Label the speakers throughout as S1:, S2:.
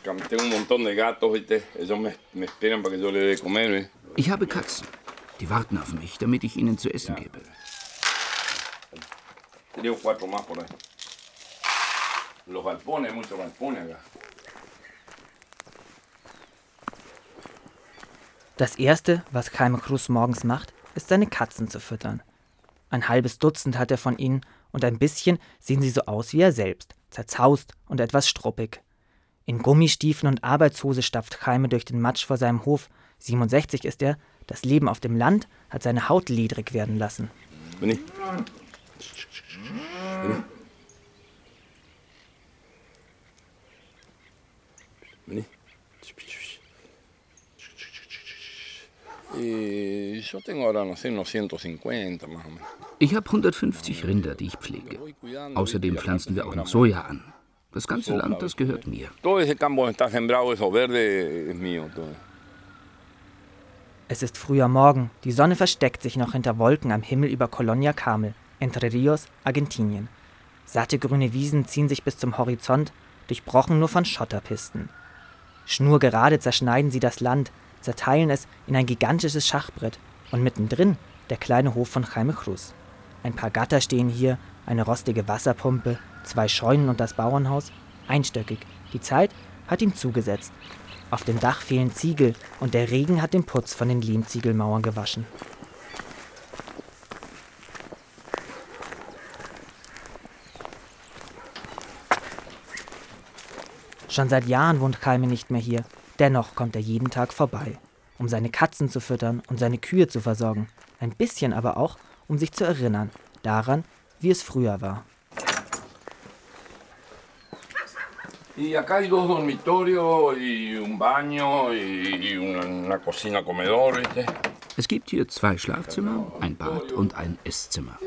S1: Ich habe Katzen. Die warten auf mich, damit ich ihnen zu essen gebe.
S2: Das Erste, was Jaime Cruz morgens macht, ist, seine Katzen zu füttern. Ein halbes Dutzend hat er von ihnen und ein bisschen sehen sie so aus wie er selbst, zerzaust und etwas struppig. In Gummistiefeln und Arbeitshose stapft Jaime durch den Matsch vor seinem Hof. 67 ist er, das Leben auf dem Land hat seine Haut ledrig werden lassen.
S1: Vení. Vení. Ich habe 150 Rinder, die ich pflege. Außerdem pflanzen wir auch noch Soja an. Das ganze Land, das gehört mir.
S2: Es ist früher Morgen, die Sonne versteckt sich noch hinter Wolken am Himmel über Colonia Carmel, Entre Rios, Argentinien. Satte grüne Wiesen ziehen sich bis zum Horizont, durchbrochen nur von Schotterpisten. Schnurgerade zerschneiden sie das Land, zerteilen es in ein gigantisches Schachbrett und mittendrin der kleine Hof von Jaime Cruz. Ein paar Gatter stehen hier, eine rostige Wasserpumpe, 2 Scheunen und das Bauernhaus, einstöckig. Die Zeit hat ihm zugesetzt. Auf dem Dach fehlen Ziegel und der Regen hat den Putz von den Lehmziegelmauern gewaschen. Schon seit Jahren wohnt Jaime nicht mehr hier. Dennoch kommt er jeden Tag vorbei, um seine Katzen zu füttern und seine Kühe zu versorgen. Ein bisschen aber auch, um sich zu erinnern, daran, wie es früher war.
S1: Y acá hay 2 dormitorios y un baño y una cocina comedor, ¿viste? Es gibt hier 2 Schlafzimmer, ein Bad und ein Esszimmer.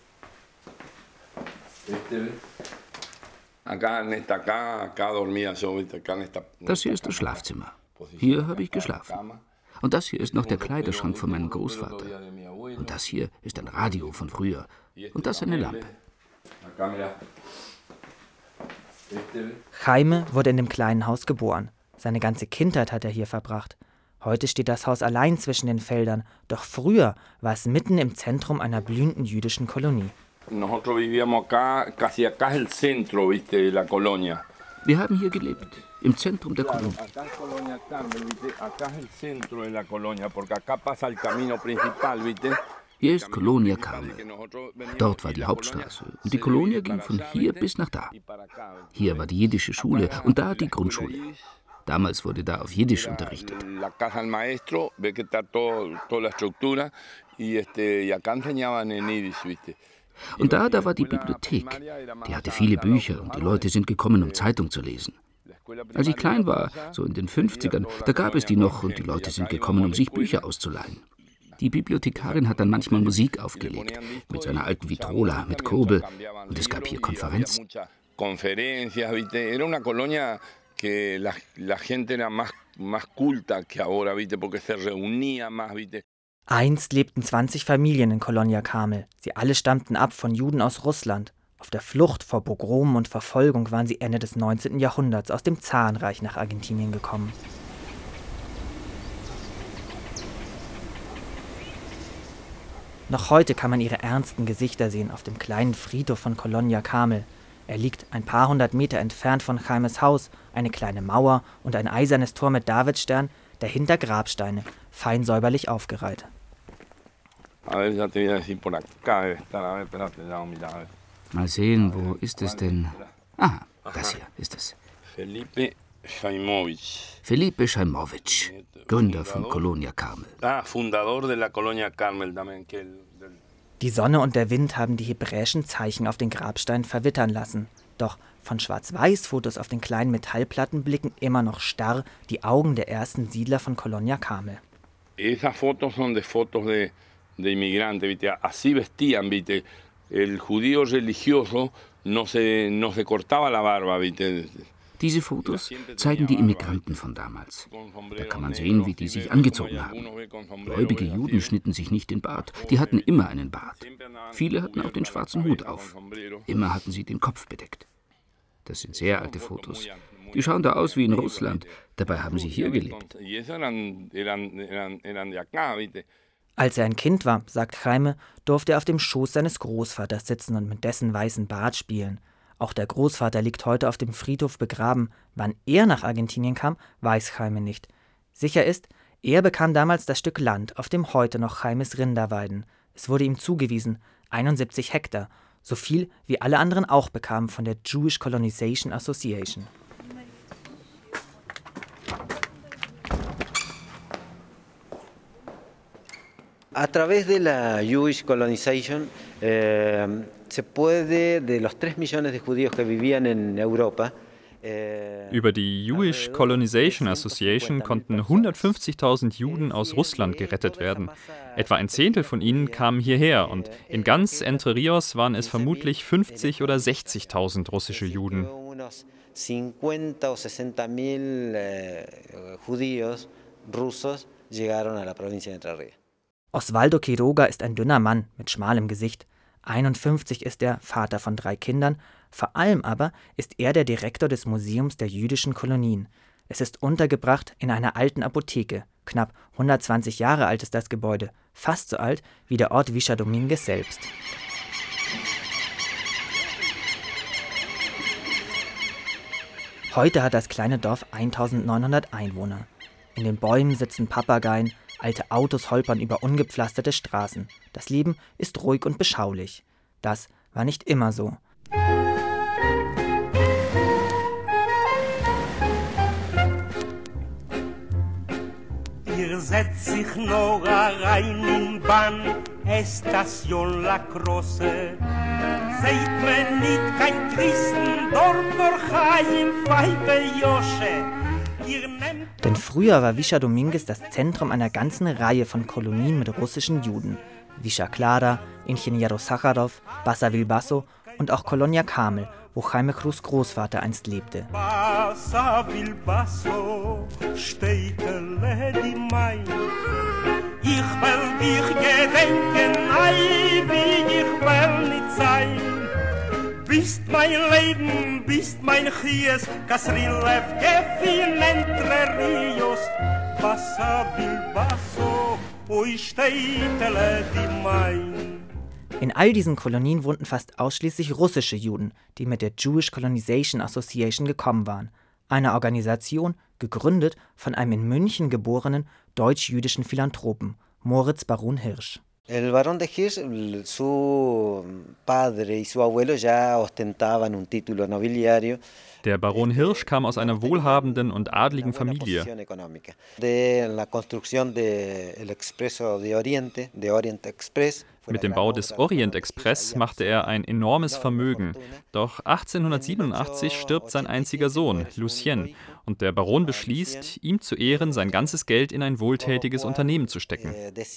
S1: Das hier ist das Schlafzimmer. Hier habe ich geschlafen. Und das hier ist noch der Kleiderschrank von meinem Großvater. Und das hier ist ein Radio von früher. Und das eine Lampe.
S2: Jaime wurde in dem kleinen Haus geboren. Seine ganze Kindheit hat er hier verbracht. Heute steht das Haus allein zwischen den Feldern. Doch früher war es mitten im Zentrum einer blühenden jüdischen Kolonie.
S1: Wir haben hier gelebt, im Zentrum der Kolonie. Hier ist Colonia Carmel. Dort war die Hauptstraße und die Kolonia ging von hier bis nach da. Hier war die jiddische Schule und da die Grundschule. Damals wurde da auf Jiddisch unterrichtet. Und da war die Bibliothek. Die hatte viele Bücher und die Leute sind gekommen, um Zeitung zu lesen. Als ich klein war, so in den 50ern, da gab es die noch und die Leute sind gekommen, um sich Bücher auszuleihen. Die Bibliothekarin hat dann manchmal Musik aufgelegt, mit so einer alten Vitrola, mit Kurbel, und es gab hier Konferenzen.
S2: Einst lebten 20 Familien in Colonia Carmel. Sie alle stammten ab von Juden aus Russland. Auf der Flucht vor Pogromen und Verfolgung waren sie Ende des 19. Jahrhunderts aus dem Zarenreich nach Argentinien gekommen. Noch heute kann man ihre ernsten Gesichter sehen auf dem kleinen Friedhof von Colonia Carmel. Er liegt ein paar hundert Meter entfernt von Jaimes Haus, eine kleine Mauer und ein eisernes Tor mit Davidstern, dahinter Grabsteine, fein säuberlich aufgereiht.
S1: Mal sehen, wo ist es denn? Ah, das hier ist es. Felipe Chaimovic, Gründer von Colonia Carmel.
S2: Die Sonne und der Wind haben die hebräischen Zeichen auf den Grabsteinen verwittern lassen. Doch von Schwarz-Weiß-Fotos auf den kleinen Metallplatten blicken immer noch starr die Augen der ersten Siedler von Colonia Carmel.
S1: Esas fotos son de fotos de inmigrantes, ¿viste? Así vestían, ¿viste? El judío religioso no se cortaba la barba, ¿viste? Diese Fotos zeigen die Immigranten von damals. Da kann man sehen, wie die sich angezogen haben. Gläubige Juden schnitten sich nicht den Bart, die hatten immer einen Bart. Viele hatten auch den schwarzen Hut auf. Immer hatten sie den Kopf bedeckt. Das sind sehr alte Fotos.
S3: Die schauen da aus wie in Russland. Dabei haben sie hier gelebt.
S2: Als er ein Kind war, sagt Jaime, durfte er auf dem Schoß seines Großvaters sitzen und mit dessen weißen Bart spielen. Auch der Großvater liegt heute auf dem Friedhof begraben. Wann er nach Argentinien kam, weiß Jaime nicht. Sicher ist, er bekam damals das Stück Land, auf dem heute noch Jaimes Rinder weiden. Es wurde ihm zugewiesen, 71 Hektar, so viel wie alle anderen auch bekamen von der Jewish Colonization Association.
S4: A través de la Jewish Colonization se puede, de los 3 millones de judíos que vivían en Europa.
S5: Über die Jewish Colonization Association konnten 150.000 Juden aus Russland gerettet werden. Etwa ein Zehntel von ihnen kamen hierher und in ganz Entre Rios waren es vermutlich 50.000 oder 60.000 russische Juden.
S4: 50 o 60.000 judíos rusos llegaron a la provincia de Entre Ríos.
S2: Osvaldo Quiroga ist ein dünner Mann mit schmalem Gesicht. 51 ist er, Vater von 3 Kindern. Vor allem aber ist er der Direktor des Museums der jüdischen Kolonien. Es ist untergebracht in einer alten Apotheke. Knapp 120 Jahre alt ist das Gebäude, fast so alt wie der Ort Villa Domínguez selbst. Heute hat das kleine Dorf 1900 Einwohner. In den Bäumen sitzen Papageien, alte Autos holpern über ungepflasterte Straßen. Das Leben ist ruhig und beschaulich. Das war nicht immer so.
S6: Ihr setzt sich noch rein in Bahn, Estación La Croce. Seid mir nicht kein Christen, dort durch ein Pfeife Josche.
S2: Denn früher war Villa Domínguez das Zentrum einer ganzen Reihe von Kolonien mit russischen Juden. Villa Clara, Ingeniero Sacharow, Basavilbaso und auch Colonia Carmel, wo Jaime Cruz Großvater einst lebte.
S6: Basavilbaso, Städtele die Main. Ich will dich gedenken, ei, wie ich will nicht sein. Bist mein Leben, bist mein Chies, Casrilev, Gefin, Entre Rios, Basavilbaso, oi Städtele die Main.
S2: In all diesen Kolonien wohnten fast ausschließlich russische Juden, die mit der Jewish Colonization Association gekommen waren. Eine Organisation, gegründet von einem in München geborenen deutsch-jüdischen Philanthropen, Moritz Baron Hirsch.
S4: El Barón de Hirsch, su padre y su abuelo ya ostentaban un título nobiliario.
S5: Der Baron Hirsch kam aus einer wohlhabenden und adligen Familie. Mit dem Bau des Orient Express machte er ein enormes Vermögen. Doch 1887 stirbt sein einziger Sohn, Lucien, und der Baron beschließt, ihm zu Ehren sein ganzes Geld in ein wohltätiges Unternehmen zu stecken.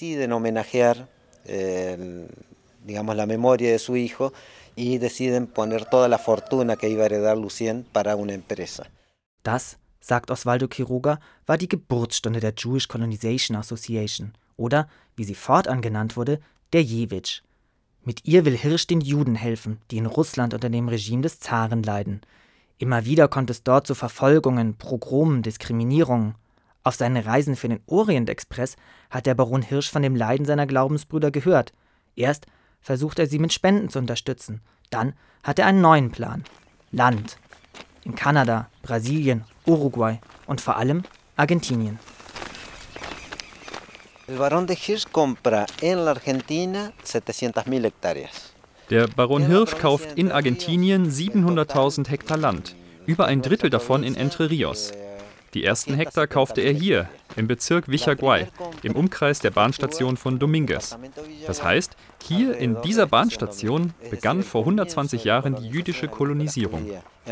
S4: Digamos, la memoria de su hijo y deciden poner toda la fortuna que iba a heredar Lucien para una empresa.
S2: Das, sagt Osvaldo Quiroga, war die Geburtsstunde der Jewish Colonization Association oder, wie sie fortan genannt wurde, der Jewitsch. Mit ihr will Hirsch den Juden helfen, die in Russland unter dem Regime des Zaren leiden. Immer wieder kommt es dort zu Verfolgungen, Pogromen, Diskriminierungen. Auf seinen Reisen für den Orient Express hat der Baron Hirsch von dem Leiden seiner Glaubensbrüder gehört. Erst versucht er sie mit Spenden zu unterstützen. Dann hat er einen neuen Plan. Land. In Kanada, Brasilien, Uruguay und vor allem Argentinien.
S4: El Barón de Hirsch compra en la Argentina 700.000 hectáreas.
S5: Der Baron Hirsch kauft in Argentinien 700.000 Hektar Land, über ein Drittel davon in Entre Rios. Die ersten Hektar kaufte er hier, im Bezirk Villaguay, im Umkreis der Bahnstation von Domínguez. Das heißt, hier in dieser Bahnstation begann vor 120 Jahren die jüdische Kolonisierung.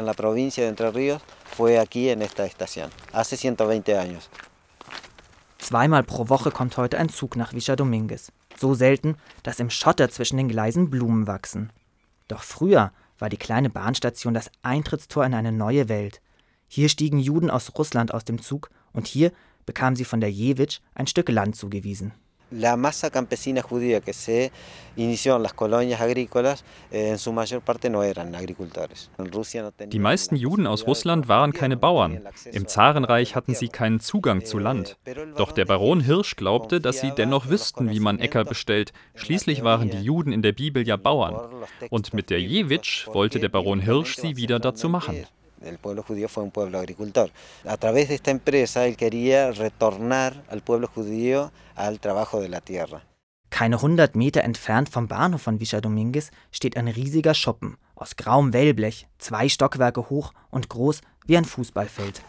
S2: Zweimal pro Woche kommt heute ein Zug nach Villa Domínguez. So selten, dass im Schotter zwischen den Gleisen Blumen wachsen. Doch früher war die kleine Bahnstation das Eintrittstor in eine neue Welt. Hier stiegen Juden aus Russland aus dem Zug und hier bekamen sie von der Jewitsch ein Stück Land zugewiesen.
S4: La masa campesina judía que se inició en las colonias agrícolas en su mayor parte no eran agricultores.
S5: Die meisten Juden aus Russland waren keine Bauern. Im Zarenreich hatten sie keinen Zugang zu Land. Doch der Baron Hirsch glaubte, dass sie dennoch wüssten, wie man Äcker bestellt. Schließlich waren die Juden in der Bibel ja Bauern. Und mit der Jewitsch wollte der Baron Hirsch sie wieder dazu machen.
S4: El pueblo judío fue un pueblo agricultor. A través de esta empresa él quería retornar al pueblo judío al trabajo de la tierra.
S2: Keine 100 Meter entfernt vom Bahnhof von Villa Domínguez steht ein riesiger Schuppen aus grauem Wellblech, 2 Stockwerke hoch und groß wie ein Fußballfeld.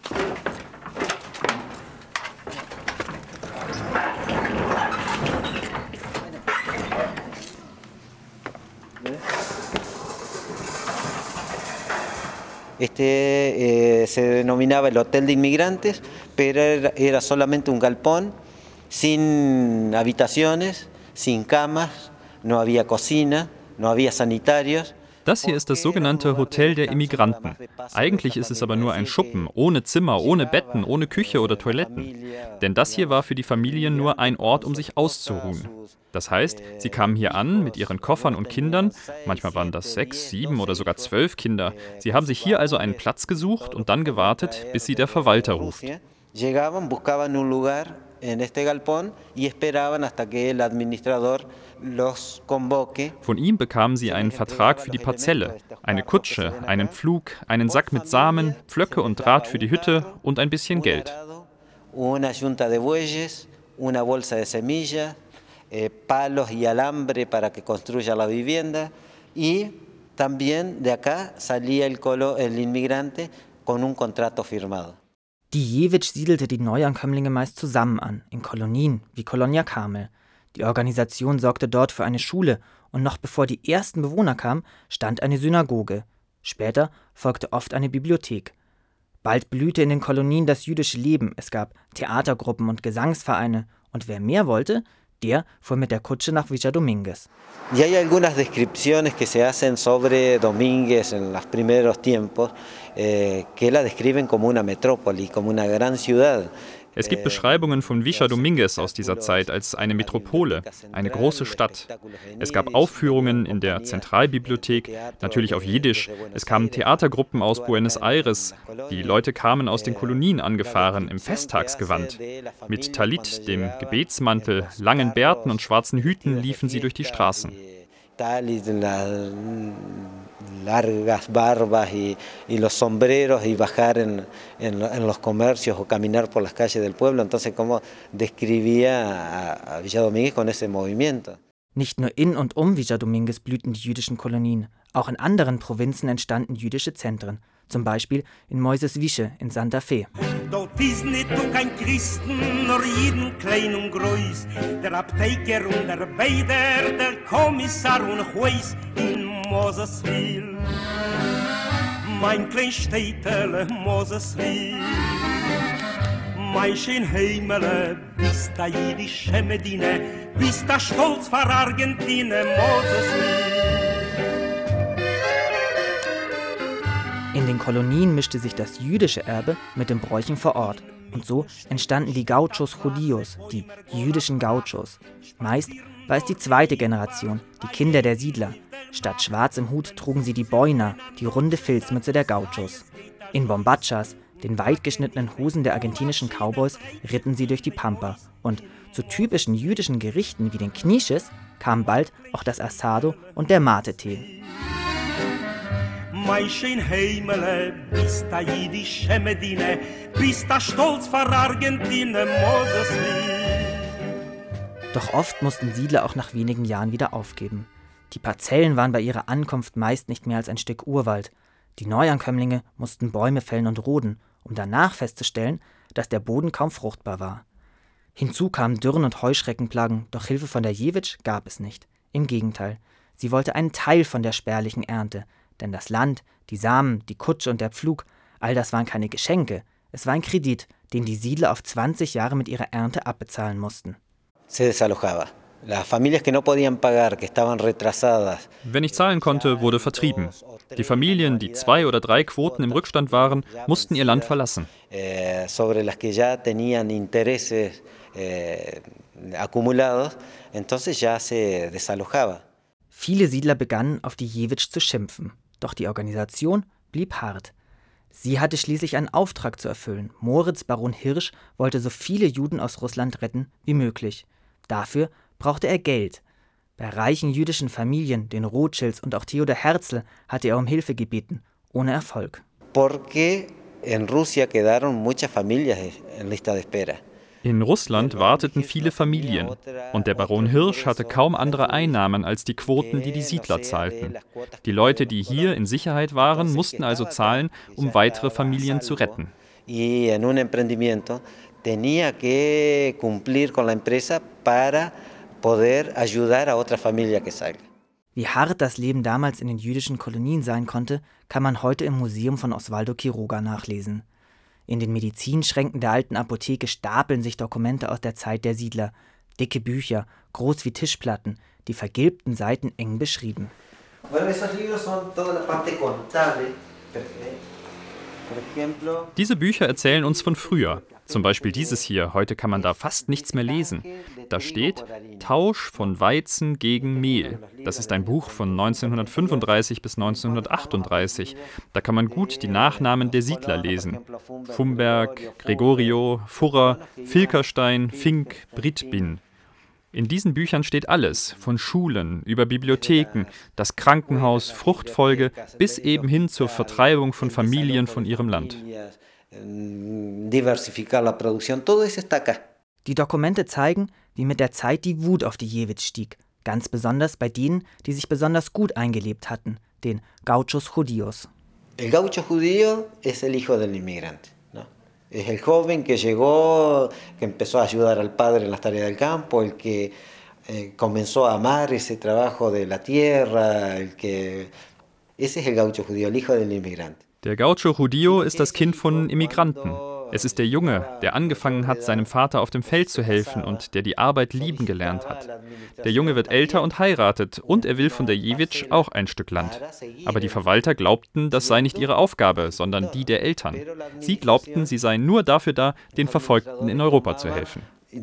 S4: Se denominaba el Hotel de Inmigrantes, pero era solamente un galpón, sin habitaciones, sin camas, no había cocina, no había sanitarios.
S5: Das hier ist das sogenannte Hotel der Immigranten. Eigentlich ist es aber nur ein Schuppen, ohne Zimmer, ohne Betten, ohne Küche oder Toiletten. Denn das hier war für die Familien nur ein Ort, um sich auszuruhen. Das heißt, sie kamen hier an mit ihren Koffern und Kindern, manchmal waren das 6, 7 oder sogar 12 Kinder. Sie haben sich hier also einen Platz gesucht und dann gewartet, bis sie der Verwalter ruft.
S4: Llegaban, buscaban un lugar en este galpón y esperaban hasta que el administrador los convoque.
S5: Von ihm bekamen sie einen Vertrag für die Parzelle, eine Kutsche, einen Pflug, einen Sack mit Samen, Pflöcke und Draht für die Hütte und ein bisschen Geld.
S4: Una yunta de bueyes, una bolsa de semillas, palos y alambre para que construya la vivienda y también de acá salía el inmigrante con un contrato firmado.
S2: Die Jewitsch siedelte die Neuankömmlinge meist zusammen an, in Kolonien wie Colonia Carmel. Die Organisation sorgte dort für eine Schule und noch bevor die ersten Bewohner kamen, stand eine Synagoge. Später folgte oft eine Bibliothek. Bald blühte in den Kolonien das jüdische Leben. Es gab Theatergruppen und Gesangsvereine. Und wer mehr wollte, der fuhr mit der Kutsche nach Villa Domínguez.
S4: Y hay algunas descripciones que se hacen sobre Domínguez en los primeros tiempos que la describen como una metrópoli, como una gran ciudad.
S5: Es gibt Beschreibungen von Villa Domínguez aus dieser Zeit als eine Metropole, eine große Stadt. Es gab Aufführungen in der Zentralbibliothek, natürlich auf Jiddisch. Es kamen Theatergruppen aus Buenos Aires. Die Leute kamen aus den Kolonien angefahren, im Festtagsgewand. Mit Talit, dem Gebetsmantel, langen Bärten und schwarzen Hüten liefen sie durch die Straßen.
S4: Largas barbas y los sombreros y bajar en los comercios o caminar por las calles del pueblo. Entonces, ¿cómo describía a Villa Domínguez con ese movimiento?
S2: Nicht nur in und um Villa Domínguez blühten die jüdischen Kolonien. Auch in anderen Provinzen entstanden jüdische Zentren. Zum Beispiel in Moises Wische in Santa Fe.
S6: Dort ist nicht nur kein Christen, nur jeden klein und groß. Der Apotheker und der Beider, der Kommissar und Juez in Mosesville. Mein klein Städtel Mosesville. Mein schön Heimele, bist da jüdische Medine, bist da stolz vor Argentinien Mosesville.
S2: In den Kolonien mischte sich das jüdische Erbe mit den Bräuchen vor Ort. Und so entstanden die Gauchos Judíos, die jüdischen Gauchos. Meist war es die zweite Generation, die Kinder der Siedler. Statt schwarzem Hut trugen sie die Boina, die runde Filzmütze der Gauchos. In Bombachas, den weit geschnittenen Hosen der argentinischen Cowboys, ritten sie durch die Pampa. Und zu typischen jüdischen Gerichten wie den Knisches kamen bald auch das Asado und der Mate-Tee.
S6: Mein schön Heimele, bist da jüdische Medine, bist da stolz vor Argentinien, Mosesville.
S2: Doch oft mussten Siedler auch nach wenigen Jahren wieder aufgeben. Die Parzellen waren bei ihrer Ankunft meist nicht mehr als ein Stück Urwald. Die Neuankömmlinge mussten Bäume fällen und roden, um danach festzustellen, dass der Boden kaum fruchtbar war. Hinzu kamen Dürren und Heuschreckenplagen, doch Hilfe von der Jewitsch gab es nicht. Im Gegenteil, sie wollte einen Teil von der spärlichen Ernte. Denn das Land, die Samen, die Kutsche und der Pflug, all das waren keine Geschenke. Es war ein Kredit, den die Siedler auf 20 Jahre mit ihrer Ernte abbezahlen mussten.
S5: Wenn ich zahlen konnte, wurde vertrieben. Die Familien, die 2 oder 3 Quoten im Rückstand waren, mussten ihr Land verlassen.
S4: acumulados, entonces ya se desalojaba.
S2: Viele Siedler begannen, auf die Jewitsch zu schimpfen. Doch die Organisation blieb hart. Sie hatte schließlich einen Auftrag zu erfüllen. Moritz Baron Hirsch wollte so viele Juden aus Russland retten wie möglich. Dafür brauchte er Geld. Bei reichen jüdischen Familien, den Rothschilds und auch Theodor Herzl, hatte er um Hilfe gebeten, ohne Erfolg.
S4: Porque en Rusia quedaron muchas familias en lista de espera.
S5: In Russland warteten viele Familien und der Baron Hirsch hatte kaum andere Einnahmen als die Quoten, die die Siedler zahlten. Die Leute, die hier in Sicherheit waren, mussten also zahlen, um weitere Familien zu retten.
S4: Y en un emprendimiento tenía que cumplir con la empresa para poder ayudar a otra familia que salga.
S2: Wie hart das Leben damals in den jüdischen Kolonien sein konnte, kann man heute im Museum von Osvaldo Quiroga nachlesen. In den Medizinschränken der alten Apotheke stapeln sich Dokumente aus der Zeit der Siedler. Dicke Bücher, groß wie Tischplatten, die vergilbten Seiten eng beschrieben.
S5: Diese Bücher erzählen uns von früher. Zum Beispiel dieses hier, heute kann man da fast nichts mehr lesen. Da steht Tausch von Weizen gegen Mehl. Das ist ein Buch von 1935 bis 1938. Da kann man gut die Nachnamen der Siedler lesen. Fumberg, Gregorio, Furrer, Filkerstein, Fink, Brittbin. In diesen Büchern steht alles, von Schulen über Bibliotheken, das Krankenhaus, Fruchtfolge, bis eben hin zur Vertreibung von Familien von ihrem Land.
S2: Die Dokumente zeigen, wie mit der Zeit die Wut auf die Jewitsch stieg, ganz besonders bei denen, die sich besonders gut eingelebt hatten, den Gauchos Judíos.
S4: El gaucho judío es el hijo del inmigrante, ¿no? Es el joven que llegó, que empezó a ayudar al padre en las tareas del campo, el que comenzó a amar ese trabajo de la tierra, ese es el gaucho judío, el hijo del inmigrante.
S5: Der Gaucho Judío ist das Kind von Immigranten. Es ist der Junge, der angefangen hat, seinem Vater auf dem Feld zu helfen und der die Arbeit lieben gelernt hat. Der Junge wird älter und heiratet und er will von der Jewitsch auch ein Stück Land. Aber die Verwalter glaubten, das sei nicht ihre Aufgabe, sondern die der Eltern. Sie glaubten, sie seien nur dafür da, den Verfolgten in Europa zu helfen.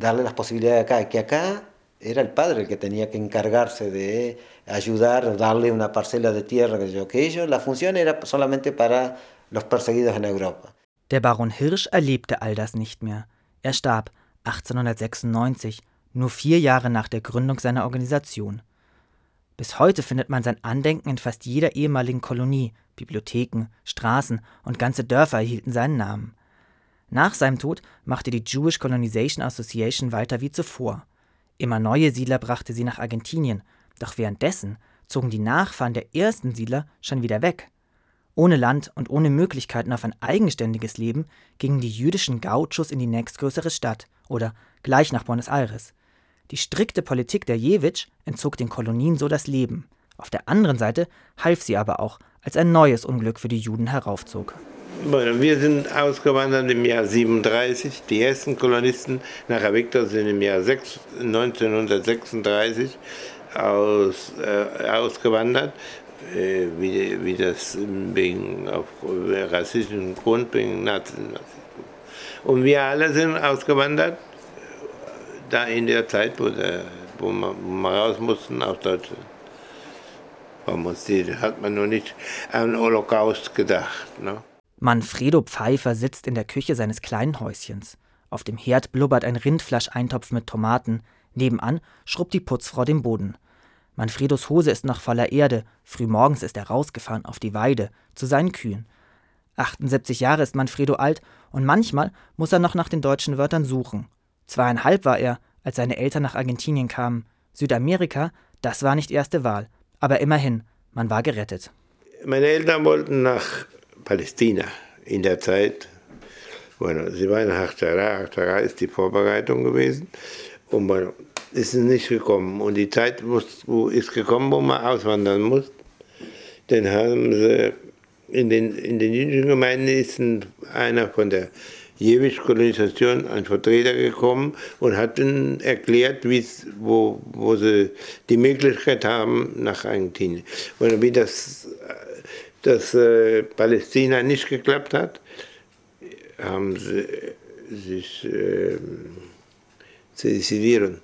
S4: Era el padre el que tenía que encargarse de ayudar, darle una parcela de tierra, que ellos, la función era solamente para los perseguidos en Europa.
S2: Der Baron Hirsch erlebte all das nicht mehr. Er starb 1896, nur 4 Jahre nach der Gründung seiner Organisation. Bis heute findet man sein Andenken in fast jeder ehemaligen Kolonie. Bibliotheken, Straßen und ganze Dörfer erhielten seinen Namen. Nach seinem Tod machte die Jewish Colonization Association weiter wie zuvor. Immer neue Siedler brachte sie nach Argentinien, doch währenddessen zogen die Nachfahren der ersten Siedler schon wieder weg. Ohne Land und ohne Möglichkeiten auf ein eigenständiges Leben gingen die jüdischen Gauchos in die nächstgrößere Stadt oder gleich nach Buenos Aires. Die strikte Politik der Jewitsch entzog den Kolonien so das Leben. Auf der anderen Seite half sie aber auch, als ein neues Unglück für die Juden heraufzog.
S7: Wir sind ausgewandert im Jahr 37. Die ersten Kolonisten nach Victor sind im Jahr 1936 ausgewandert, wie das auf rassistischen Grund wegen Nazis. Und wir alle sind ausgewandert, da in der Zeit, wo wir raus mussten aus Deutschland. Hat man noch nicht an den Holocaust gedacht. Ne?
S2: Manfredo Pfeiffer sitzt in der Küche seines kleinen Häuschens. Auf dem Herd blubbert ein Rindfleischeintopf mit Tomaten. Nebenan schrubbt die Putzfrau den Boden. Manfredos Hose ist noch voller Erde. Frühmorgens ist er rausgefahren auf die Weide zu seinen Kühen. 78 Jahre ist Manfredo alt und manchmal muss er noch nach den deutschen Wörtern suchen. 2,5 war er, als seine Eltern nach Argentinien kamen. Südamerika, das war nicht erste Wahl. Aber immerhin, man war gerettet.
S7: Meine Eltern wollten nach Palästina in der Zeit. Sie waren in Hachtara. Hachtara ist die Vorbereitung gewesen. Und ist nicht gekommen. Und die Zeit ist gekommen, wo man auswandern muss. Dann haben sie in den jüdischen Gemeinden ist einer von der Jewitsch-Kolonisation, ein Vertreter gekommen und hat ihnen erklärt, wo sie die Möglichkeit haben nach Argentinien. Und wie das Palästina nicht geklappt hat, haben sie sich se decidieron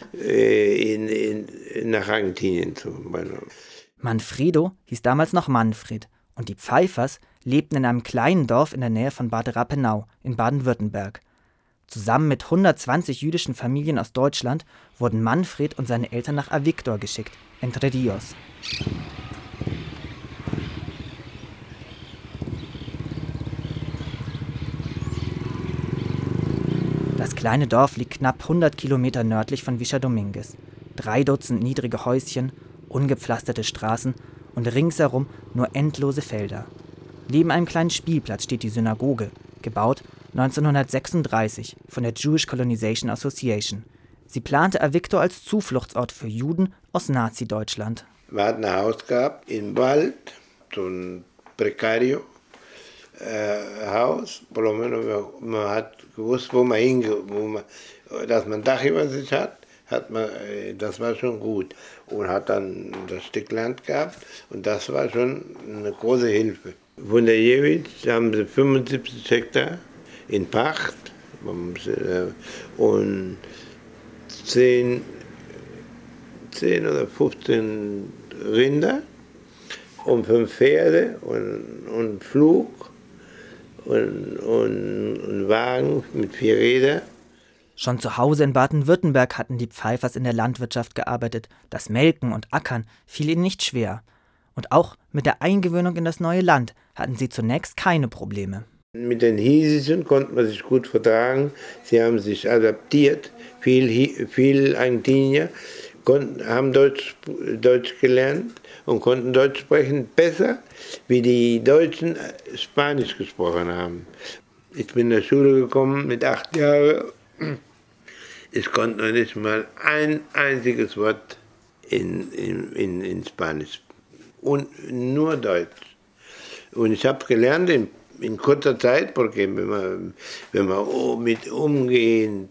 S7: nach Argentinien zu. Bueno.
S2: Manfredo hieß damals noch Manfred und die Pfeiffers lebten in einem kleinen Dorf in der Nähe von Bad Rappenau in Baden-Württemberg. Zusammen mit 120 jüdischen Familien aus Deutschland wurden Manfred und seine Eltern nach Avictor geschickt, Entre Rios. Das kleine Dorf liegt knapp 100 Kilometer nördlich von Villa Domínguez. 3 Dutzend niedrige Häuschen, ungepflasterte Straßen und ringsherum nur endlose Felder. Neben einem kleinen Spielplatz steht die Synagoge, gebaut 1936 von der Jewish Colonization Association. Sie plante Avictor als Zufluchtsort für Juden aus Nazi-Deutschland.
S7: Wir hatten ein Haus gehabt im Wald, so ein Precario Haus. Man hat gewusst, wo man hingeht, dass man ein Dach über sich hat, das war schon gut. Und hat dann das Stück Land gehabt und das war schon eine große Hilfe. Von der Jewitz haben sie 75 Hektar in Pacht und 10 oder 15 Rinder und 5 Pferde und Flug und Wagen mit 4 Rädern.
S2: Schon zu Hause in Baden-Württemberg hatten die Pfeiffers in der Landwirtschaft gearbeitet. Das Melken und Ackern fiel ihnen nicht schwer. Und auch mit der Eingewöhnung in das neue Land hatten sie zunächst keine Probleme.
S7: Mit den Hiesischen konnte man sich gut vertragen. Sie haben sich adaptiert. Viele Argentinier haben Deutsch gelernt und konnten Deutsch sprechen besser, wie die Deutschen Spanisch gesprochen haben. Ich bin in der Schule gekommen mit 8 Jahren. Ich konnte noch nicht mal ein einziges Wort in Spanisch und nur Deutsch. Und ich habe gelernt in kurzer Zeit, porque wenn man mit umgehend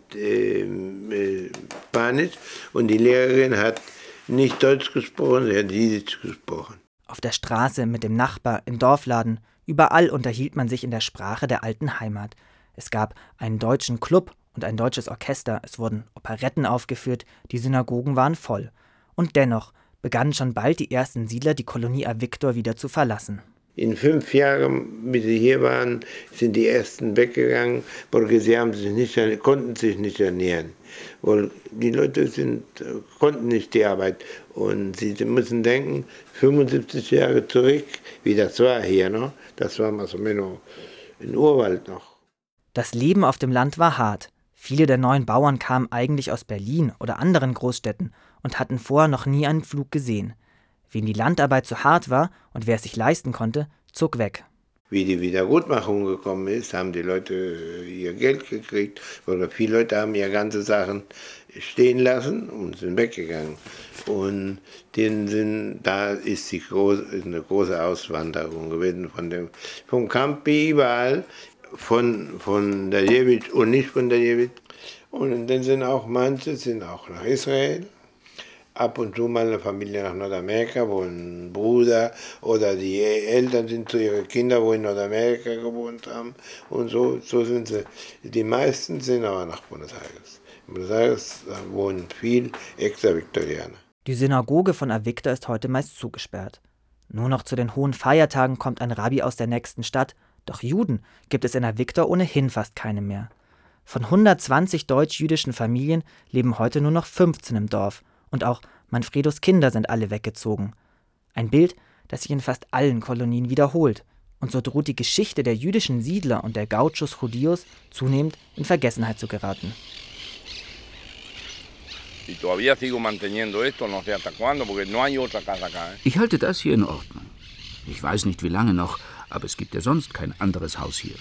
S7: Spanisch und die Lehrerin hat nicht Deutsch gesprochen, sie hat Jiddisch gesprochen.
S2: Auf der Straße, mit dem Nachbar, im Dorfladen, überall unterhielt man sich in der Sprache der alten Heimat. Es gab einen deutschen Club und ein deutsches Orchester, es wurden Operetten aufgeführt, die Synagogen waren voll. Und dennoch begannen schon bald die ersten Siedler, die Kolonie Avictor wieder zu verlassen.
S7: In 5 Jahren, bis sie hier waren, sind die ersten weggegangen, porque sie konnten sich nicht ernähren. Weil die Leute konnten nicht die Arbeit. Und sie müssen denken, 75 Jahre zurück, wie das war hier, no? Das war más o menos ein Urwald noch.
S2: Das Leben auf dem Land war hart. Viele der neuen Bauern kamen eigentlich aus Berlin oder anderen Großstädten und hatten vorher noch nie einen Pflug gesehen. Wem die Landarbeit zu hart war und wer es sich leisten konnte, zog weg.
S7: Wie die Wiedergutmachung gekommen ist, haben die Leute ihr Geld gekriegt. Oder viele Leute haben ihre ganzen Sachen stehen lassen und sind weggegangen. Und da ist eine große Auswanderung gewesen vom Campi überall, von der Jewitz und nicht von der Jewitz. Und dann sind auch manche nach Israel. Ab und zu mal eine Familie nach Nordamerika, wo ein Bruder oder die Eltern sind zu ihren Kindern, wo in Nordamerika gewohnt haben. Und so sind sie. Die meisten sind aber nach Buenos Aires. In Buenos Aires wohnen viel Extra-Viktorianer.
S2: Die Synagoge von Avictor ist heute meist zugesperrt. Nur noch zu den hohen Feiertagen kommt ein Rabbi aus der nächsten Stadt. Doch Juden gibt es in Avictor ohnehin fast keine mehr. Von 120 deutsch-jüdischen Familien leben heute nur noch 15 im Dorf. Und auch Manfredos Kinder sind alle weggezogen. Ein Bild, das sich in fast allen Kolonien wiederholt. Und so droht die Geschichte der jüdischen Siedler und der Gauchos Judíos zunehmend in Vergessenheit zu geraten.
S3: Ich halte das hier in Ordnung. Ich weiß nicht, wie lange noch, aber es gibt ja sonst kein anderes Haus hier.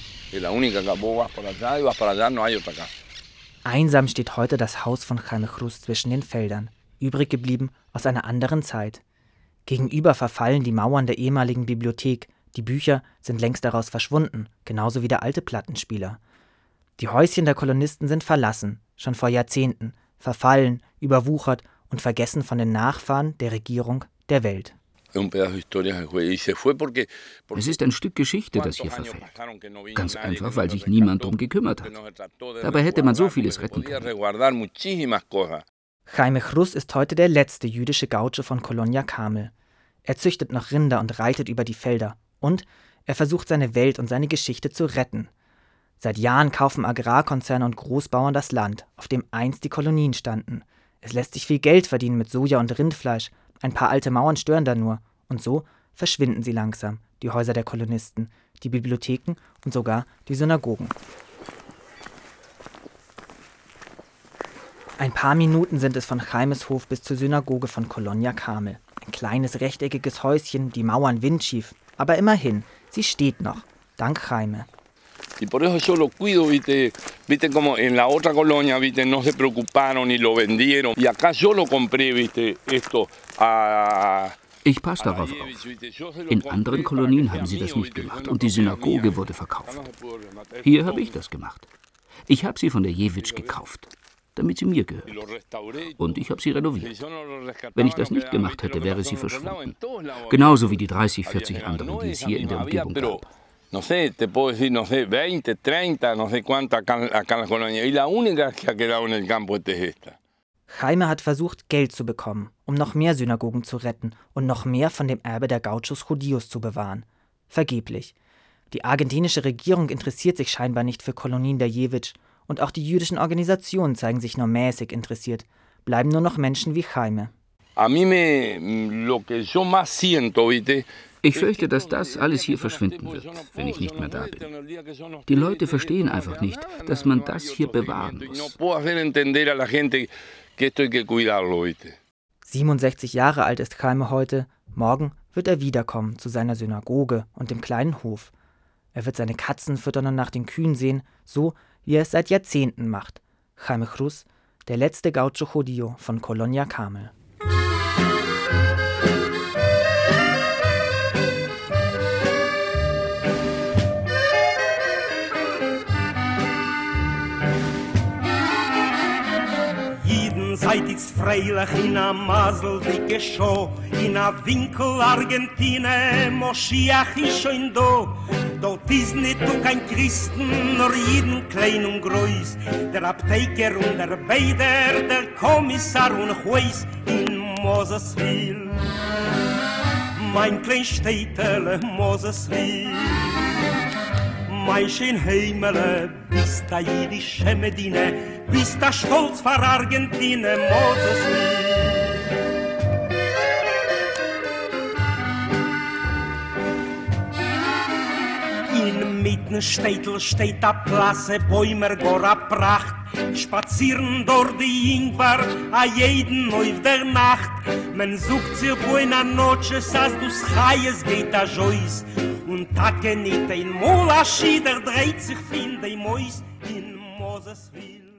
S2: Einsam steht heute das Haus von Jaime Cruz zwischen den Feldern. Übrig geblieben aus einer anderen Zeit. Gegenüber verfallen die Mauern der ehemaligen Bibliothek, die Bücher sind längst daraus verschwunden, genauso wie der alte Plattenspieler. Die Häuschen der Kolonisten sind verlassen, schon vor Jahrzehnten, verfallen, überwuchert und vergessen von den Nachfahren der Regierung der Welt.
S3: Es ist ein Stück Geschichte, das hier verfällt. Ganz einfach, weil sich niemand darum gekümmert hat. Dabei hätte man so vieles retten können.
S2: Jaime Cruz ist heute der letzte jüdische Gaucho von Colonia Carmel. Er züchtet noch Rinder und reitet über die Felder. Und er versucht, seine Welt und seine Geschichte zu retten. Seit Jahren kaufen Agrarkonzerne und Großbauern das Land, auf dem einst die Kolonien standen. Es lässt sich viel Geld verdienen mit Soja und Rindfleisch. Ein paar alte Mauern stören da nur. Und so verschwinden sie langsam, die Häuser der Kolonisten, die Bibliotheken und sogar die Synagogen. Ein paar Minuten sind es von Jaimes Hof bis zur Synagoge von Colonia Carmel. Ein kleines rechteckiges Häuschen, die Mauern windschief. Aber immerhin, sie steht noch, dank Jaime.
S1: Y por eso yo lo cuido, viste como en la otra colonia, viste, no se preocuparon y lo vendieron. Y acá yo lo compré, viste, esto a...
S3: Ich passe darauf auf. In anderen Kolonien haben sie das nicht gemacht und die Synagoge wurde verkauft. Hier habe ich das gemacht. Ich habe sie von der Jewitsch gekauft, damit sie mir gehört. Und ich habe sie renoviert. Wenn ich das nicht gemacht hätte, wäre sie verschwunden. Genauso wie die 30, 40 anderen, die es hier in der Umgebung gab.
S1: No sé, te puedo decir, no sé, 20, 30, no sé cuánto acá en la colonia. Y la única que ha quedado en el campo es esta.
S2: Jaime hat versucht, Geld zu bekommen, um noch mehr Synagogen zu retten und noch mehr von dem Erbe der Gauchos Judíos zu bewahren. Vergeblich. Die argentinische Regierung interessiert sich scheinbar nicht für Kolonien der Jewitsch und auch die jüdischen Organisationen zeigen sich nur mäßig interessiert. Bleiben nur noch Menschen wie Jaime.
S3: Ich fürchte, dass das alles hier verschwinden wird, wenn ich nicht mehr da bin. Die Leute verstehen einfach nicht, dass man das hier bewahren muss.
S2: 67 Jahre alt ist Jaime heute. Morgen wird er wiederkommen zu seiner Synagoge und dem kleinen Hof. Er wird seine Katzen füttern und nach den Kühen sehen, so wie er es seit Jahrzehnten macht. Jaime Cruz, der letzte Gaucho Judío von Colonia Carmel.
S6: Seit ist freilich in a Masel dicke Show, in a Winkel Argentine, Moschiach ist schon da. Dort ist nicht du kein Christen, nur jeden klein und groß. Der Apotheker und der Beider, der Kommissar und Juez in Mosesville. Mein klein Städtele Mosesville. Mein schön Heimele, bist da jüdische Medine, bist da stolz vor Argentine, Mosesville. Mitten Städtel steht a Plasse, Bäumer gar a Pracht. Spazieren dort die Ingwer, a jeden auf der Nacht. Man sucht sich buena noches, als du's Chayes geht a Jois. Und Tage nicht ein Molaschi, der dreht sich fin de Mois in Mosesville.